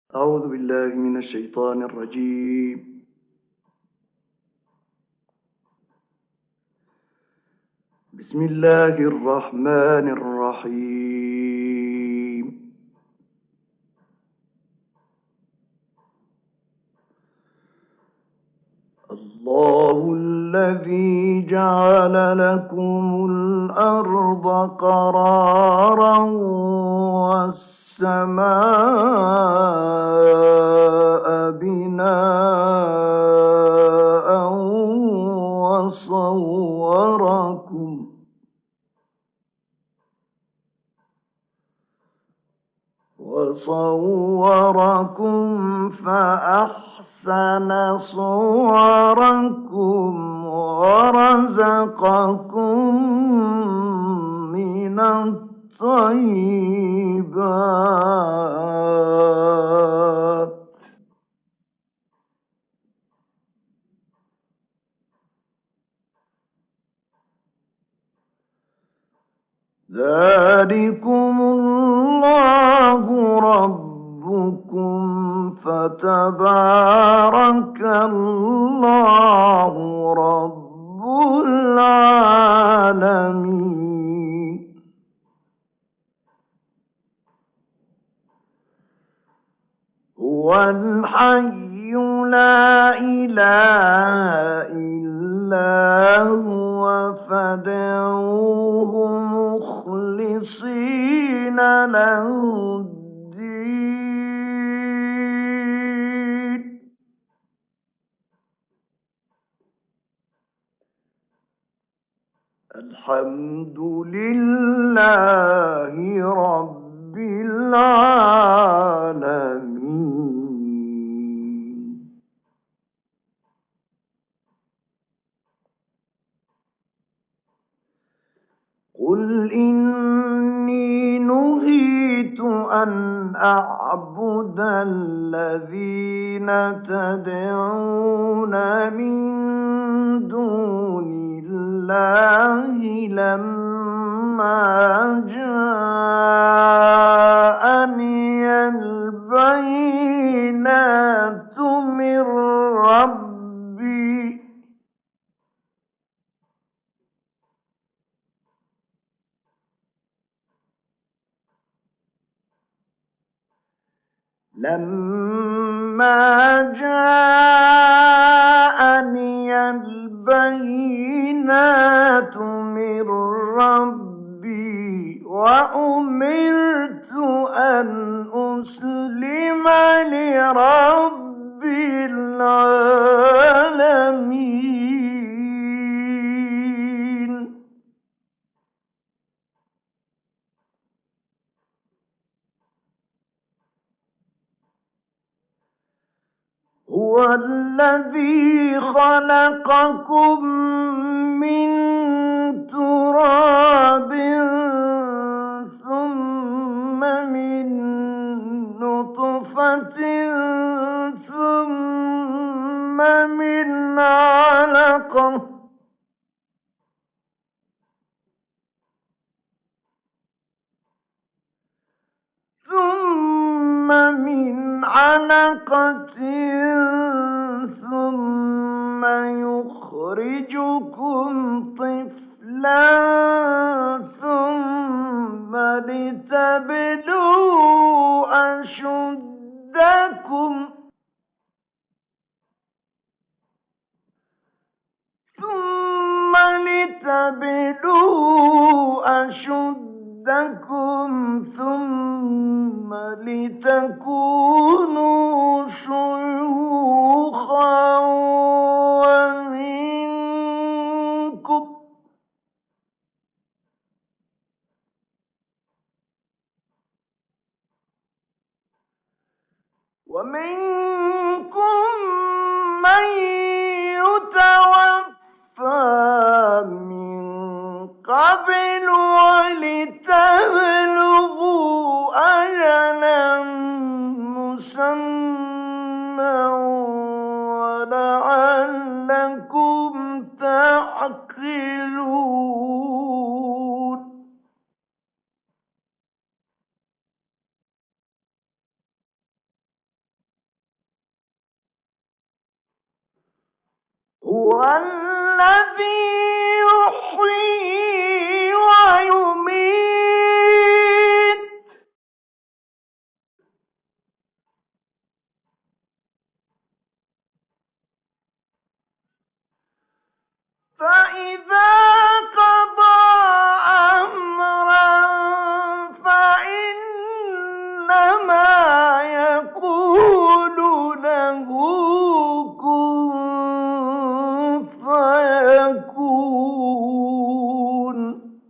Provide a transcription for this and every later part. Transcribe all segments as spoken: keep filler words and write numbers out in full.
أعوذ بالله من الشيطان الرجيم. بسم الله الرحمن الرحيم. الله الذي جعل لكم الأرض قرارا والسماء بناء وصوركم وصوركم فأحسن صوركم ورزقكم من الطيبات. ذلكم الله ربكم فتبارك الله رب العالمين. هو الحي لا إله إلا هو فادعوه مخلصين له الدين. الحمد لله رب العالمين. قل إني نهيت أن أعبد الذين تدعون من دون الله لما جاءني البينات من ربي. لما جاءني البينات من ربي وأمرت أن أسلم لرب العالمين. هو الذي خلقكم من تراب ثم من نطفة ثم من علقة ثم من علقة ثم يخرجكم طفلا ثم لتبلغوا أشدكم ثم لتبلغوا أشدكم ثم لتكونوا شيوخا ومنكم ومنكم من يتوفى من قبل ولتبلغوا أجلا مسمى ولعلكم تعقلون. هو الذي يحيي ويميت فإذا قضى أمرا فإنما يقول له كن فيكون.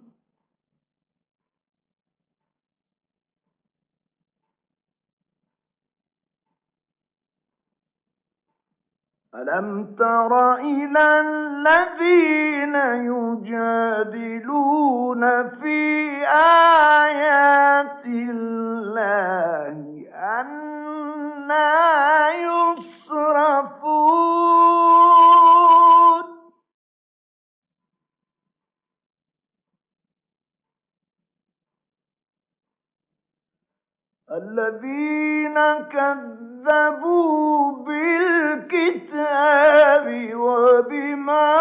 ألم تر إلى الذين يجادلون في آيات الله أنى يصرفون الذين كذبوا بالكتاب وبما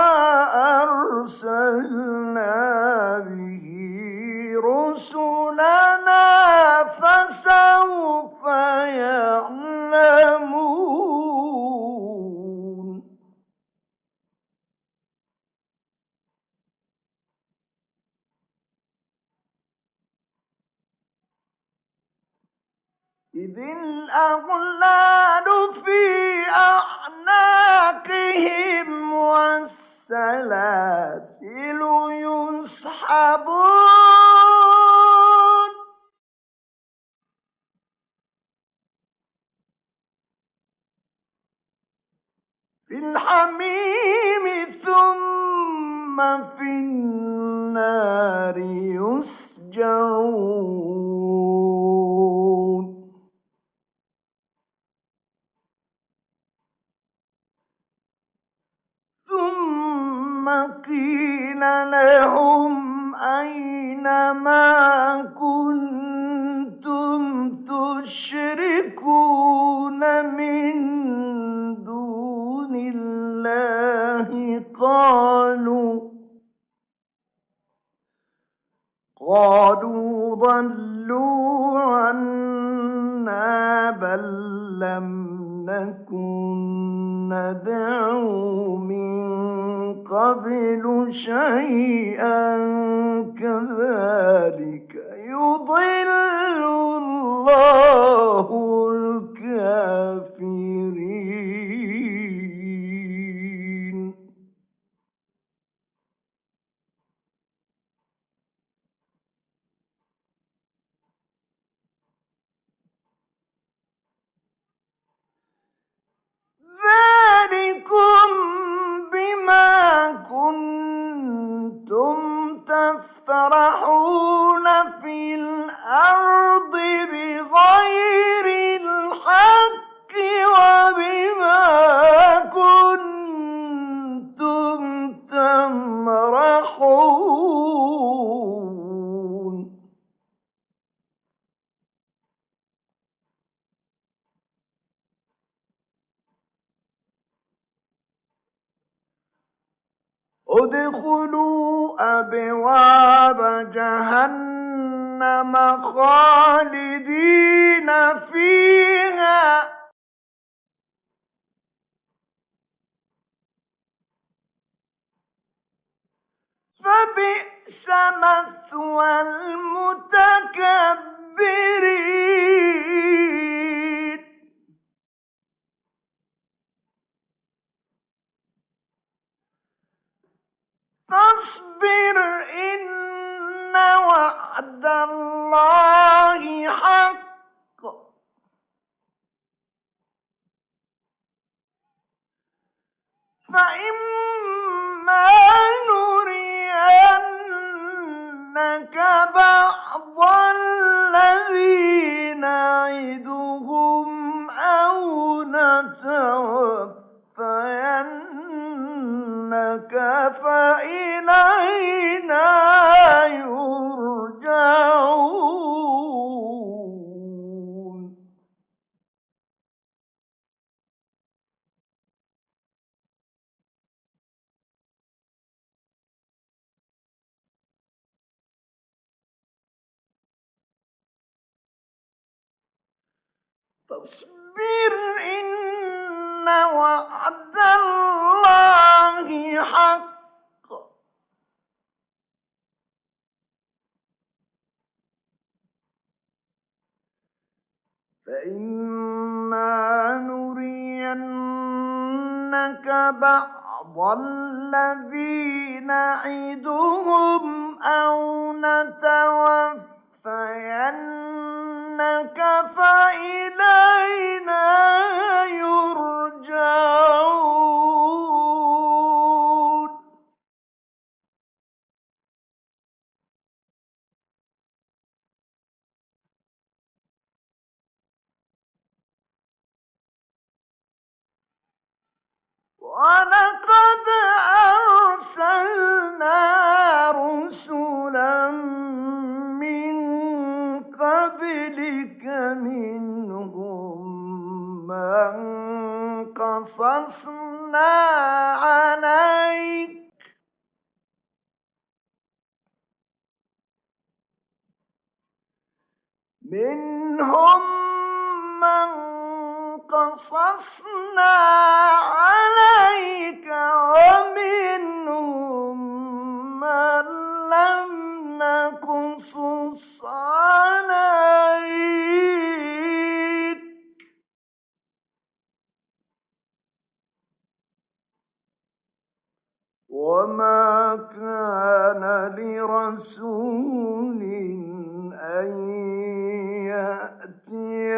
أرسلنا به رسلنا فسوف يعلمون. إذ الأغلال في أعناقهم والسلاسل يسحبون في الحميم ثم في النار يسجرون. ثم قيل لهم أين ما كنتم تشركون من دون الله قالوا قالوا ضلوا عنا بل لم نكن ندعو من قبل شيئا كذلك يضل الله الكافرين. ذلكم بما كنتم تفرحون في الأرض بغير الحق وبما كنتم تمرحون. ادخلوا أبواب جهنم خالدين فيها فبئس مثوى المتكبرين. فاصبر إن وعد الله حق فإما نرينك بعض الذي نعدهم أو نتوفينك فإلينا يرجعون. فاصبر إن وعد الله حق فإما نرينك بعض الذي نعدهم أو نتوفينك فإلينا يرجعون ولقد أرسلنا رسلا من قبلك منهم من قصصنا عليك منهم من قصصنا عليك ومنهم من لم نقصص عليك وما كان لرسول أن يأتي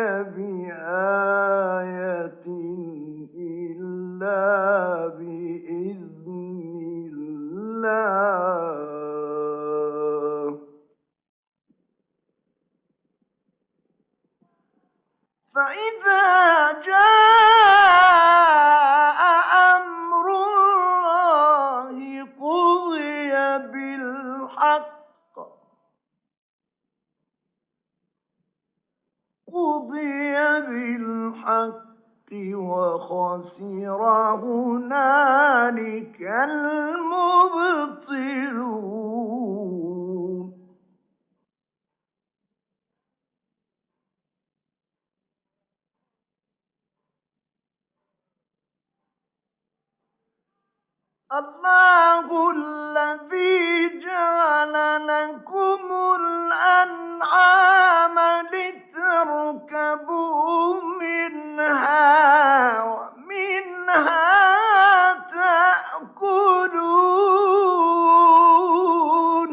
بآية إلا بإذن الله فإذا جاء أمر الله قضي بالحق قضي بالحق وخسر هنالك المبطلون الله الذي جعل لكم الأنعام لتركبوا منها ومنها تأكلون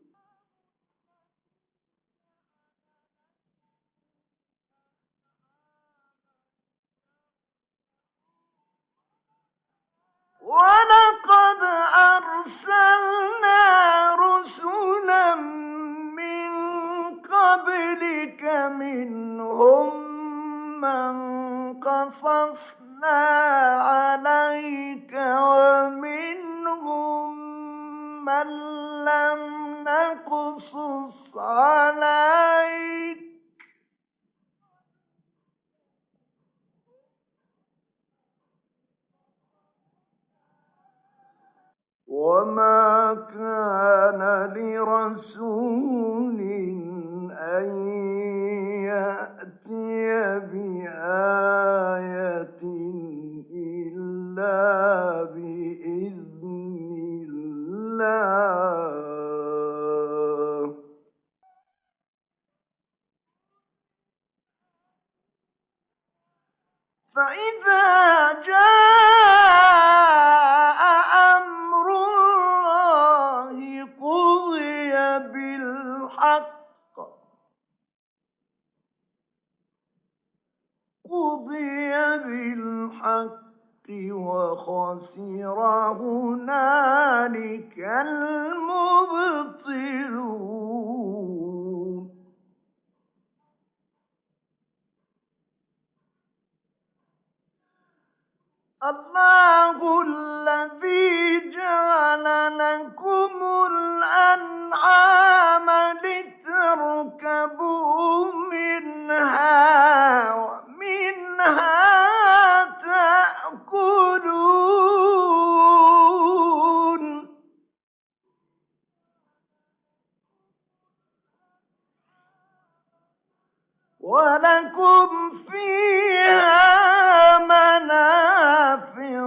ولقد أرسلنا رسلا من قبلك منهم من قصصنا عليك ومنهم من لم نقصص عليك وما كان لرسول أن يأتي بآية إلا بإذن الله فإذا جاء أمر الله قضي بالحق قضي بالحق وخسر هنالك المبطلون الله الذي جعل لكم الأنعام لتركبوا منها ومنها تأكلون ولكم لكم فيها منافع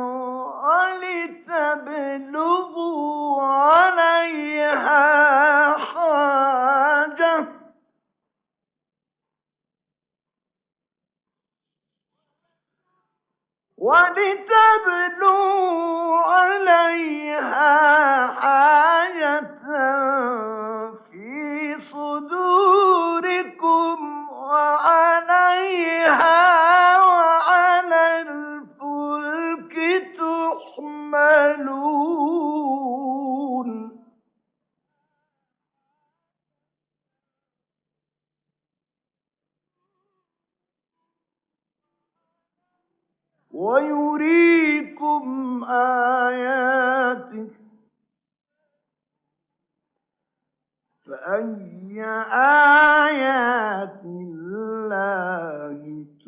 ولتبلغوا عليها حاجة ولتبلغوا عليها حاجة في صدوركم وعليها وعلى الفلك تحملون. ويريكم آياته فأي آيات الله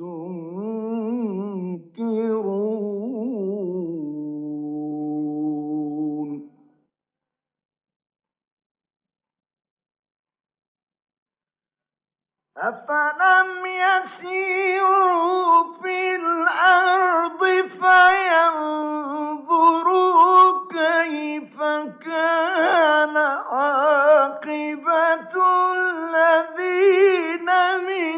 تنكرون. أفلم يسيروا في الأرض فينظروا كيف كان عاقبة الذين من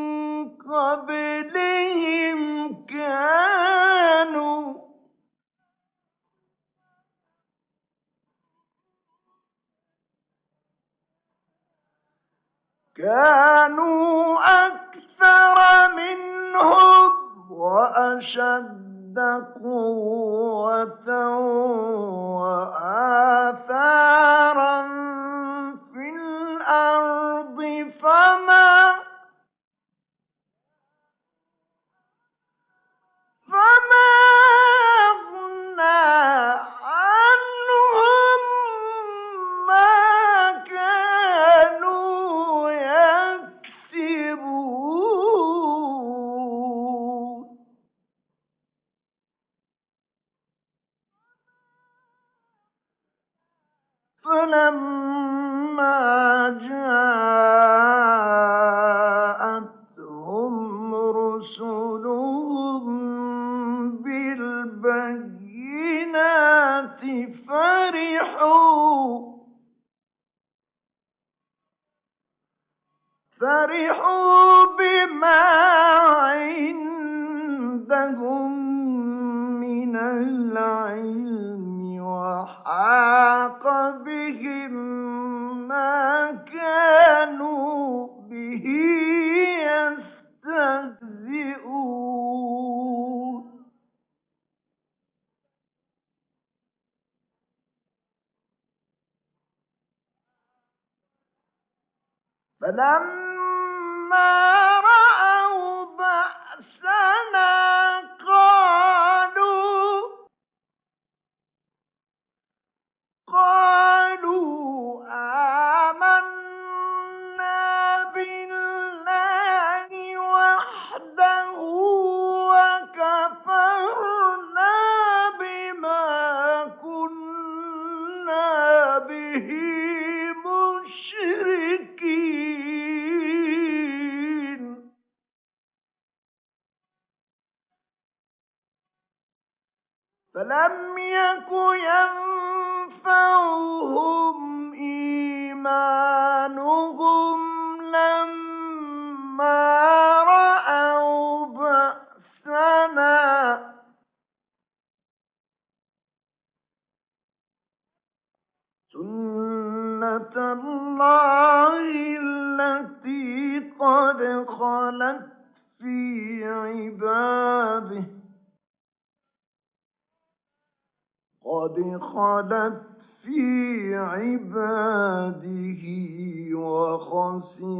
قبلهم كانوا كانوا أكثر منهم وأشد قوة وآثارا في الأرض فما فما أغنى عنهم ما كانوا يكسبون. فلما جاءتهم رسلهم بالبينات فرحوا فرحوا بما عندهم من العلم وحاق بهم ما كانوا به يستهزئون. فلما رأوا بأسنا قالوا قالوا آمنا بالله وحده وكفرنا بما كنا به مشركين. فلم يك ينفعهم إيمانهم لما رأوا بأسنا سنة الله التي قد خلت في عباده قد خلت في عباده وخسر